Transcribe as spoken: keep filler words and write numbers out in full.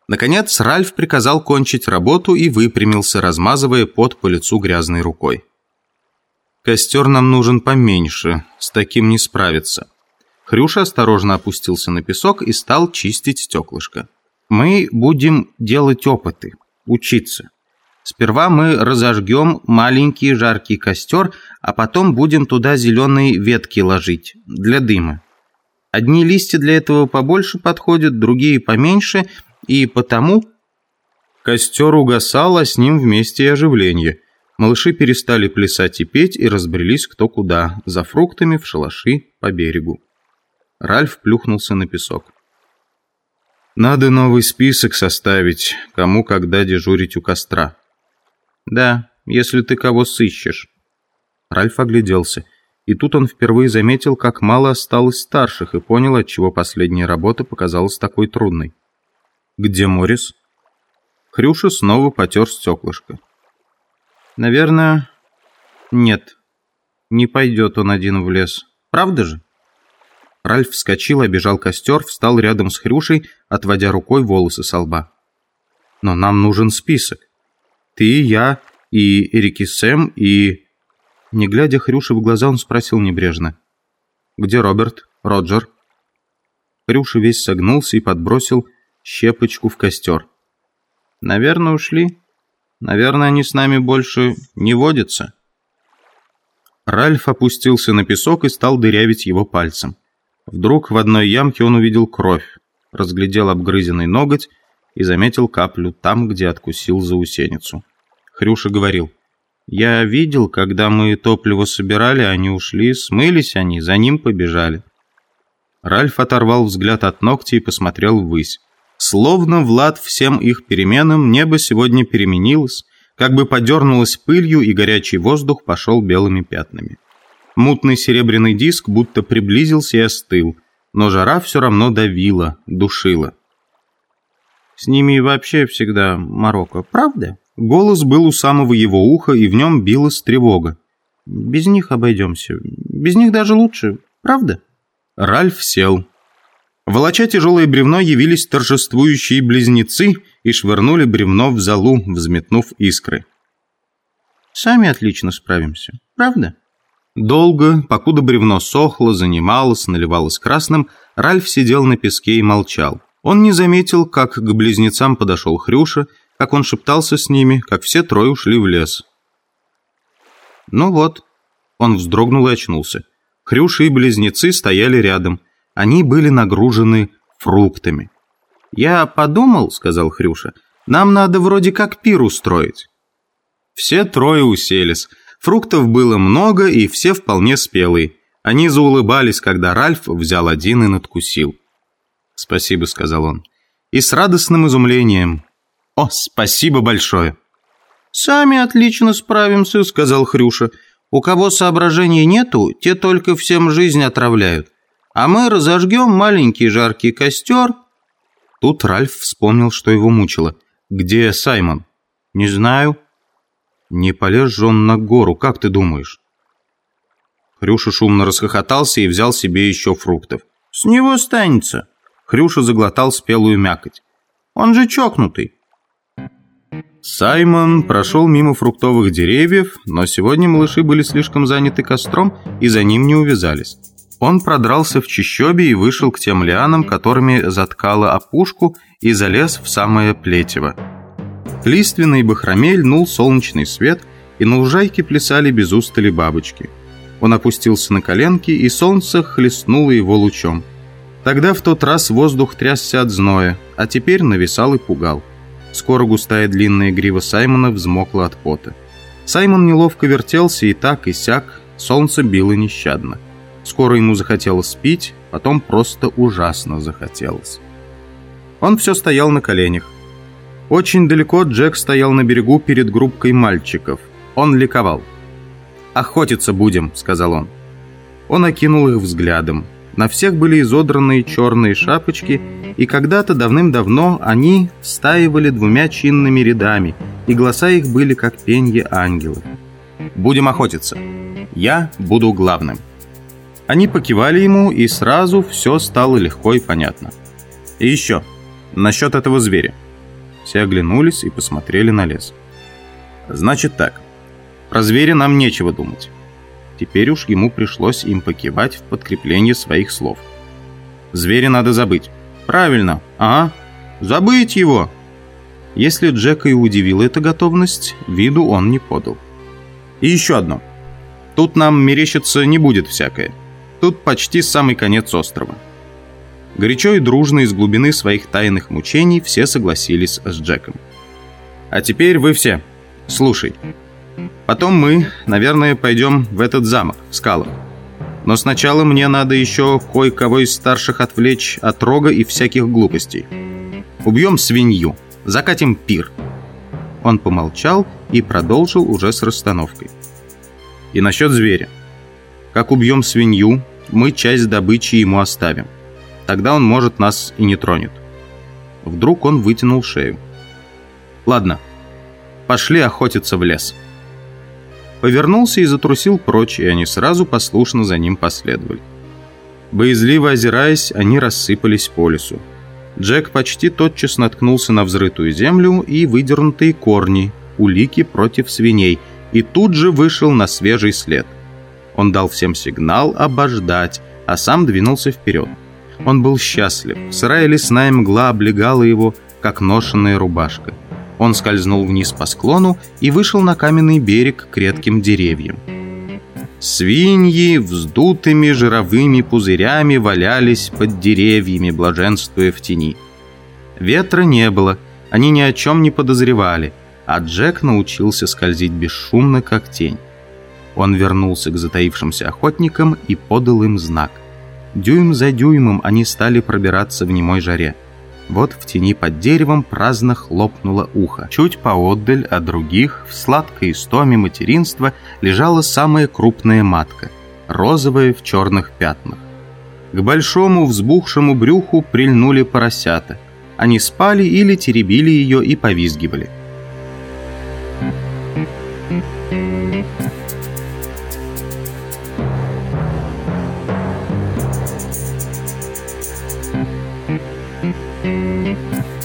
Наконец Ральф приказал кончить работу и выпрямился, размазывая пот по лицу грязной рукой. «Костер нам нужен поменьше, с таким не справиться». Хрюша осторожно опустился на песок и стал чистить стеклышко. «Мы будем делать опыты, учиться. Сперва мы разожгем маленький жаркий костер, а потом будем туда зеленые ветки ложить, для дыма. Одни листья для этого побольше подходят, другие поменьше, и потому...» Костер угасал, а с ним вместе и оживление. Малыши перестали плясать и петь и разбрелись кто куда, за фруктами в шалаши по берегу. Ральф плюхнулся на песок. «Надо новый список составить, кому когда дежурить у костра». «Да, если ты кого сыщешь». Ральф огляделся, и тут он впервые заметил, как мало осталось старших, и понял, отчего последняя работа показалась такой трудной. «Где Морис?» Хрюша снова потер стеклышко. «Наверное, нет. Не пойдет он один в лес. Правда же?» Ральф вскочил, обежал костер, встал рядом с Хрюшей, отводя рукой волосы со лба. «Но нам нужен список. Ты, я и Эрики Сэм, и...» Не глядя Хрюше в глаза, он спросил небрежно. «Где Роберт? Роджер?» Хрюша весь согнулся и подбросил щепочку в костер. «Наверное, ушли. Наверное, они с нами больше не водятся». Ральф опустился на песок и стал дырявить его пальцем. Вдруг в одной ямке он увидел кровь, разглядел обгрызенный ноготь и заметил каплю там, где откусил заусеницу. Хрюша говорил: «Я видел, когда мы топливо собирали, они ушли, смылись они, за ним побежали». Ральф оторвал взгляд от ногтя и посмотрел ввысь. Словно в лад всем их переменам небо сегодня переменилось, как бы подернулось пылью, и горячий воздух пошел белыми пятнами. Мутный серебряный диск будто приблизился и остыл, но жара все равно давила, душила. «С ними и вообще всегда морока, правда?» Голос был у самого его уха, и в нем билась тревога. «Без них обойдемся. Без них даже лучше, правда?» Ральф сел. Волоча тяжелое бревно, явились торжествующие близнецы и швырнули бревно в золу, взметнув искры. «Сами отлично справимся, правда?» Долго, покуда бревно сохло, занималось, наливалось красным, Ральф сидел на песке и молчал. Он не заметил, как к близнецам подошел Хрюша, как он шептался с ними, как все трое ушли в лес. «Ну вот», — он вздрогнул и очнулся. Хрюша и близнецы стояли рядом. Они были нагружены фруктами. «Я подумал», — сказал Хрюша, — «нам надо вроде как пир устроить». Все трое уселись. Фруктов было много, и все вполне спелые. Они заулыбались, когда Ральф взял один и надкусил. «Спасибо», — сказал он. И с радостным изумлением: «О, спасибо большое!» «Сами отлично справимся», — сказал Хрюша. «У кого соображений нету, те только всем жизнь отравляют. А мы разожгем маленький жаркий костер». Тут Ральф вспомнил, что его мучило. «Где Саймон?» «Не знаю». «Не полез же он на гору, как ты думаешь?» Хрюша шумно расхохотался и взял себе еще фруктов. «С него станется». Хрюша заглотал спелую мякоть. «Он же чокнутый». Саймон прошел мимо фруктовых деревьев, но сегодня малыши были слишком заняты костром и за ним не увязались. Он продрался в чащобе и вышел к тем лианам, которыми заткало опушку, и залез в самое плетево. К лиственной бахроме льнул солнечный свет, и на лужайке плясали без устали бабочки. Он опустился на коленки, и солнце хлестнуло его лучом. Тогда в тот раз воздух трясся от зноя, а теперь нависал и пугал. Скоро густая длинная грива Саймона взмокла от пота. Саймон неловко вертелся и так, и сяк, солнце било нещадно. Скоро ему захотелось пить, потом просто ужасно захотелось. Он все стоял на коленях. Очень далеко Джек стоял на берегу перед группкой мальчиков. Он ликовал. «Охотиться будем», — сказал он. Он окинул их взглядом. На всех были изодранные черные шапочки, и когда-то давным-давно они встаивали двумя чинными рядами, и голоса их были как пенье ангелов. «Будем охотиться. Я буду главным». Они покивали ему, и сразу все стало легко и понятно. «И еще, насчет этого зверя. Все оглянулись и посмотрели на лес. «Значит так, про зверя нам нечего думать». Теперь уж ему пришлось им покивать в подкрепление своих слов. «Зверя надо забыть». «Правильно, ага, забыть его». Если Джека и удивила эта готовность, виду он не подал. «И еще одно. Тут нам мерещиться не будет всякое. Тут почти самый конец острова». Горячо и дружно из глубины своих тайных мучений все согласились с Джеком. «А теперь вы все, слушай. Потом мы, наверное, пойдем в этот замок, в скалах. Но сначала мне надо еще кое-кого из старших отвлечь от рога и всяких глупостей. Убьем свинью, закатим пир». Он помолчал и продолжил уже с расстановкой. «И насчет зверя. Как убьем свинью, мы часть добычи ему оставим. Тогда он, может, нас и не тронет». Вдруг он вытянул шею. «Ладно, пошли охотиться в лес». Повернулся и затрусил прочь, и они сразу послушно за ним последовали. Боязливо озираясь, они рассыпались по лесу. Джек почти тотчас наткнулся на взрытую землю и выдернутые корни, улики против свиней, и тут же вышел на свежий след. Он дал всем сигнал обождать, а сам двинулся вперед. Он был счастлив. Сырая лесная мгла облегала его, как ношенная рубашка. Он скользнул вниз по склону и вышел на каменный берег к редким деревьям. Свиньи вздутыми жировыми пузырями валялись под деревьями, блаженствуя в тени. Ветра не было, они ни о чем не подозревали, а Джек научился скользить бесшумно, как тень. Он вернулся к затаившимся охотникам и подал им знак. Дюйм за дюймом они стали пробираться в немой жаре. Вот в тени под деревом праздно хлопнуло ухо. Чуть поотдаль от других, в сладкой истоме материнства, лежала самая крупная матка, розовая в черных пятнах. К большому взбухшему брюху прильнули поросята. Они спали или теребили ее и повизгивали. Thank you.